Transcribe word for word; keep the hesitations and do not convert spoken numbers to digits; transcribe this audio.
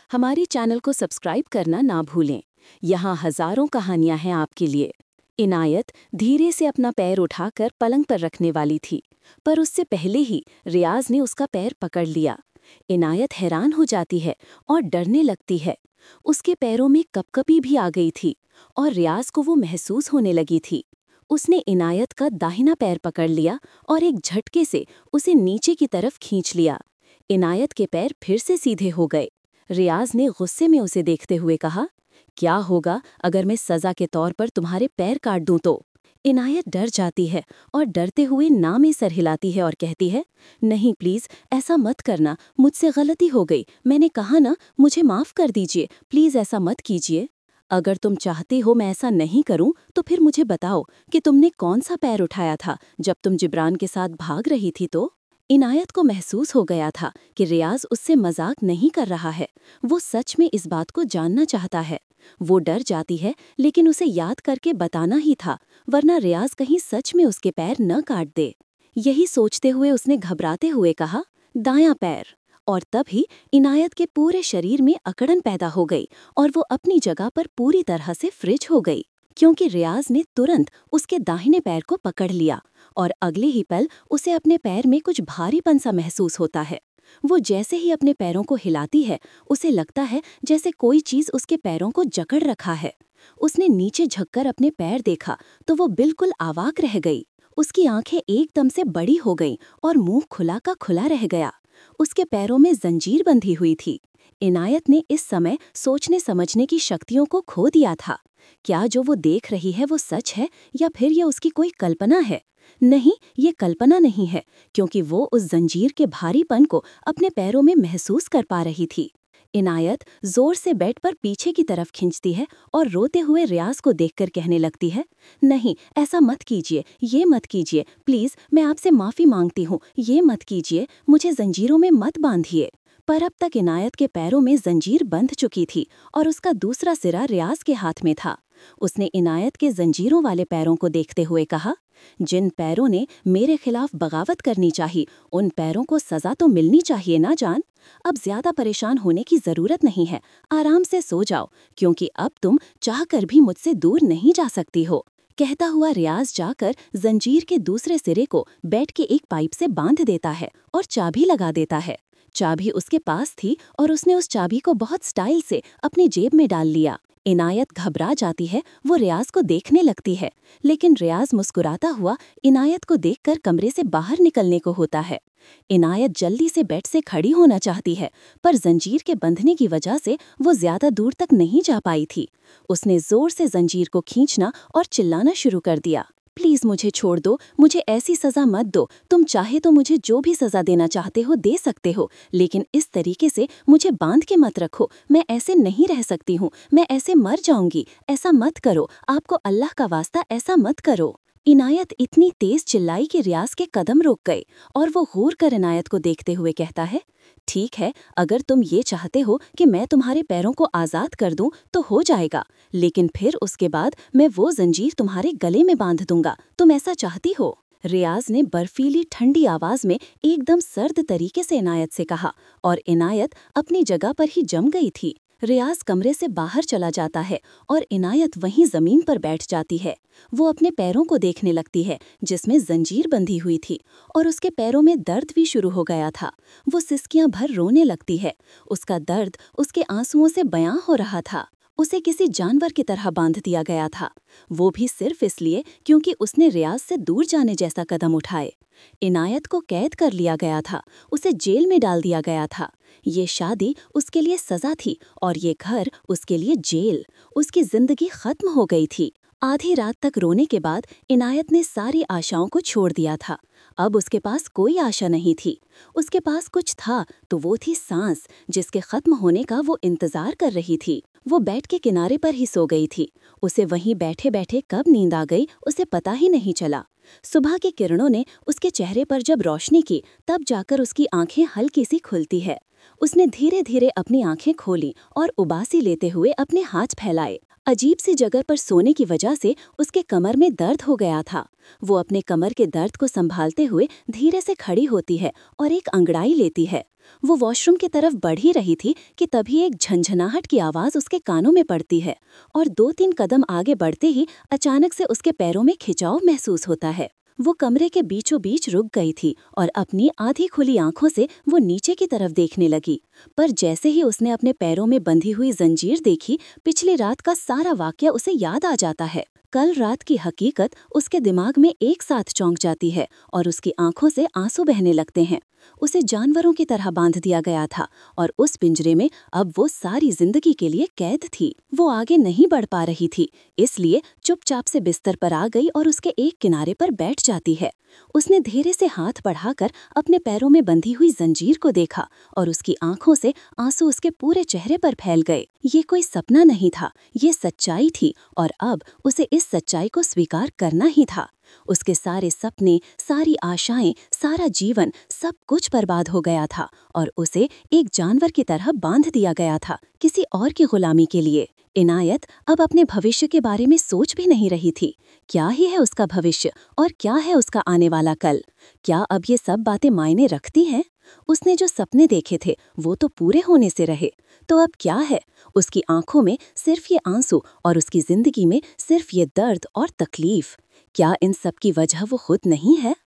हमारे चैनल को सब्सक्राइब करना ना भूलें। यहाँ हजारों कहानियां हैं आपके लिए। इनायत धीरे से अपना पैर उठाकर पलंग पर रखने वाली थी, पर उससे पहले ही रियाज ने उसका पैर पकड़ लिया। इनायत हैरान हो जाती है और डरने लगती है। उसके पैरों में कपकपी भी आ गई थी और रियाज को वो महसूस होने लगी थी। उसने इनायत का दाहिना पैर पकड़ लिया और एक झटके से उसे नीचे की तरफ खींच लिया। इनायत के पैर फिर से सीधे हो गए। रियाज ने गुस्से में उसे देखते हुए कहा, क्या होगा अगर मैं सजा के तौर पर तुम्हारे पैर काट दूं तो? इनायत डर जाती है और डरते हुए ना में सर हिलाती है और कहती है, नहीं प्लीज ऐसा मत करना, मुझसे गलती हो गई, मैंने कहा ना, मुझे माफ कर दीजिए, प्लीज ऐसा मत कीजिए। अगर तुम चाहते हो मैं ऐसा नहीं करूं तो फिर मुझे बताओ कि तुमने कौन सा पैर उठाया था जब तुम जिब्रान के साथ भाग रही थी तो? इनायत को महसूस हो गया था कि रियाज उससे मजाक नहीं कर रहा है, वो सच में इस बात को जानना चाहता है। वो डर जाती है लेकिन उसे याद करके बताना ही था, वरना रियाज कहीं सच में उसके पैर न काट दे। यही सोचते हुए उसने घबराते हुए कहा, दायां पैर। और तभी इनायत के पूरे शरीर में अकड़न पैदा हो गई और वो अपनी जगह पर पूरी तरह से फ्रिज हो गई, क्योंकि रियाज ने तुरंत उसके दाहिने पैर को पकड़ लिया और अगले ही पल उसे अपने पैर में कुछ भारीपन सा महसूस होता है। वो जैसे ही अपने पैरों को हिलाती है, उसे लगता है जैसे कोई चीज उसके पैरों को जकड़ रखा है। उसने नीचे झुककर अपने पैर देखा तो वो बिल्कुल अवाक रह गई। उसकी आंखें एकदम से बड़ी हो गईं और मुंह खुला का खुला रह गया। उसके पैरों में जंजीर बंधी हुई थी। इनायत ने इस समय सोचने समझने की शक्तियों को खो दिया था। क्या जो वो देख रही है वो सच है या फिर ये उसकी कोई कल्पना है? नहीं, ये कल्पना नहीं है, क्योंकि वो उस जंजीर के भारीपन को अपने पैरों में महसूस कर पा रही थी। इनायत जोर से बेड पर पीछे की तरफ खींचती है और रोते हुए रियाज को देखकर कहने लगती है, नहीं ऐसा मत कीजिए, ये मत कीजिए, प्लीज मैं आपसे माफी मांगती हूँ, ये मत कीजिए, मुझे जंजीरों में मत बांधिए। पर अब तक इनायत के पैरों में जंजीर बंध चुकी थी और उसका दूसरा सिरा रियाज के हाथ में था। उसने इनायत के जंजीरों वाले पैरों को देखते हुए कहा, जिन पैरों ने मेरे खिलाफ बगावत करनी चाहिए, उन पैरों को सजा तो मिलनी चाहिए ना जान। अब ज्यादा परेशान होने की जरूरत नहीं है, आराम से सो जाओ, क्योंकि अब तुम चाहकर भी मुझसे दूर नहीं जा सकती हो। कहता हुआ रियाज जाकर जंजीर के दूसरे सिरे को बेड के एक पाइप से बांध देता है और चाबी लगा देता है। चाबी उसके पास थी और उसने उस चाबी को बहुत स्टाइल से अपनी जेब में डाल लिया। इनायत घबरा जाती है, वो रियाज को देखने लगती है, लेकिन रियाज मुस्कुराता हुआ इनायत को देखकर कमरे से बाहर निकलने को होता है। इनायत जल्दी से बेड से खड़ी होना चाहती है, पर जंजीर के बंधने की वजह से वो ज्यादा दूर तक नहीं जा पाई थी। उसने जोर से जंजीर को खींचना और चिल्लाना शुरू कर दिया, प्लीज मुझे छोड़ दो, मुझे ऐसी सजा मत दो, तुम चाहे तो मुझे जो भी सजा देना चाहते हो दे सकते हो, लेकिन इस तरीके से मुझे बांध के मत रखो, मैं ऐसे नहीं रह सकती हूँ, मैं ऐसे मर जाऊंगी, ऐसा मत करो, आपको अल्लाह का वास्ता ऐसा मत करो। इनायत इतनी तेज चिल्लाई कि रियाज के कदम रुक गए और वो घूर कर इनायत को देखते हुए कहता है, ठीक है, अगर तुम ये चाहते हो कि मैं तुम्हारे पैरों को आज़ाद कर दूं तो हो जाएगा, लेकिन फिर उसके बाद मैं वो जंजीर तुम्हारे गले में बांध दूंगा, तुम ऐसा चाहती हो? रियाज ने बर्फीली ठंडी आवाज में एकदम सर्द तरीके से इनायत से कहा और इनायत अपनी जगह पर ही जम गई थी। रियाज कमरे से बाहर चला जाता है और इनायत वहीं जमीन पर बैठ जाती है। वो अपने पैरों को देखने लगती है जिसमें जंजीर बंधी हुई थी और उसके पैरों में दर्द भी शुरू हो गया था। वो सिसकियां भर रोने लगती है। उसका दर्द उसके आंसुओं से बयां हो रहा था। उसे किसी जानवर की तरह बांध दिया गया था, वो भी सिर्फ इसलिए क्योंकि उसने रियाज से दूर जाने जैसा कदम उठाए। इनायत को कैद कर लिया गया था, उसे जेल में डाल दिया गया था। ये शादी उसके लिए सजा थी और ये घर उसके लिए जेल। उसकी जिंदगी खत्म हो गई थी। आधी रात तक रोने के बाद इनायत ने सारी आशाओं को छोड़ दिया था। अब उसके पास कोई आशा नहीं थी। उसके पास कुछ था तो वो थी सांस, जिसके खत्म होने का वो इंतजार कर रही थी। वो बेड के किनारे पर ही सो गई थी। उसे वहीं बैठे बैठे कब नींद आ गई उसे पता ही नहीं चला। सुबह की किरणों ने उसके चेहरे पर जब रोशनी की तब जाकर उसकी आंखें हल्की सी खुलती है। उसने धीरे धीरे अपनी आंखें खोली और उबासी लेते हुए अपने हाथ फैलाए। अजीब सी जगह पर सोने की वजह से उसके कमर में दर्द हो गया था। वो अपने कमर के दर्द को संभालते हुए धीरे से खड़ी होती है और एक अंगड़ाई लेती है। वो वॉशरूम की तरफ बढ़ ही रही थी कि तभी एक झंझनाहट की आवाज उसके कानों में पड़ती है और दो तीन कदम आगे बढ़ते ही अचानक से उसके पैरों में खिंचाव महसूस होता है। वो कमरे के बीचों बीच रुक गई थी और अपनी आधी खुली आंखों से वो नीचे की तरफ देखने लगी। पर जैसे ही उसने अपने पैरों में बंधी हुई जंजीर देखी, पिछली रात का सारा वाकया उसे याद आ जाता है। कल रात की हकीकत उसके दिमाग में एक साथ चौंक जाती है और उसकी आंखों से आंसू बहने लगते हैं। उसे जानवरों की तरह बांध दिया गया था और उस पिंजरे में अब वो सारी जिंदगी के लिए कैद थी। वो आगे नहीं बढ़ पा रही थी, इसलिए चुपचाप से बिस्तर पर आ गई और उसके एक किनारे पर बैठ जाती है। उसने धीरे से हाथ बढ़ाकर अपने पैरों में बंधी हुई जंजीर को देखा और उसकी आंखों से आंसू उसके पूरे चेहरे पर फैल गए। ये कोई सपना नहीं था, ये सच्चाई थी और अब उसे इस सच्चाई को स्वीकार करना ही था। उसके सारे सपने, सारी आशाएं, सारा जीवन, सब कुछ बर्बाद हो गया था और उसे एक जानवर की तरह बांध दिया गया था, किसी और की गुलामी के लिए। इनायत अब अपने भविष्य के बारे में सोच भी नहीं रही थी। क्या ही है उसका भविष्य और क्या है उसका आने वाला कल? क्या अब ये सब बातें मायने रखती हैं? उसने जो सपने देखे थे वो तो पूरे होने से रहे, तो अब क्या है? उसकी आंखों में सिर्फ ये आंसू और उसकी जिंदगी में सिर्फ ये दर्द और तकलीफ। क्या इन सब की वजह वो खुद नहीं है?